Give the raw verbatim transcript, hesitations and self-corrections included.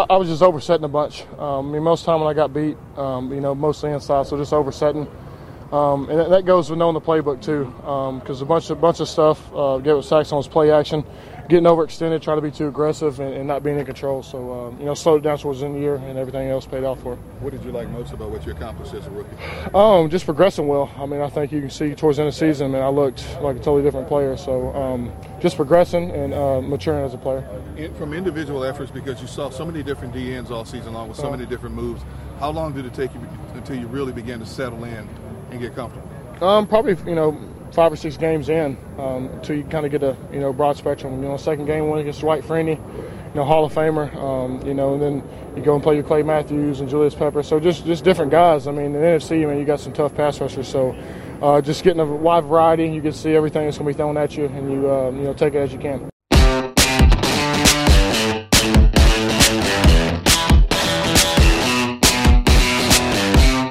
I, I was just oversetting a bunch. Um, I mean, most of the time when I got beat, um, you know, mostly inside, so just oversetting. Um, and that goes with knowing the playbook too, because um, a bunch of bunch of stuff. Uh, get with Saxon was play action, getting overextended, trying to be too aggressive, and, and not being in control. So um, you know, slowed it down towards the end of the year, and everything else paid off for it. What did you like most about what you accomplished as a rookie? Um, just progressing well. I mean, I think you can see towards the end of the season, man, I looked like a totally different player. So um, just progressing and uh, maturing as a player. In, from individual efforts, because you saw so many different D Ns all season long with so uh, many different moves. How long did it take you until you really began to settle in and get comfortable? Um, probably, you know, five or six games in um, until you kind of get a, you know, broad spectrum. You know, second game win against Dwight Freeney, you know, Hall of Famer, um, you know, and then you go and play your Clay Matthews and Julius Pepper. So just, just different guys. I mean, in the N F C, I mean, you got some tough pass rushers. So uh, just getting a wide variety, you can see everything that's going to be thrown at you, and you, uh, you know, take it as you can.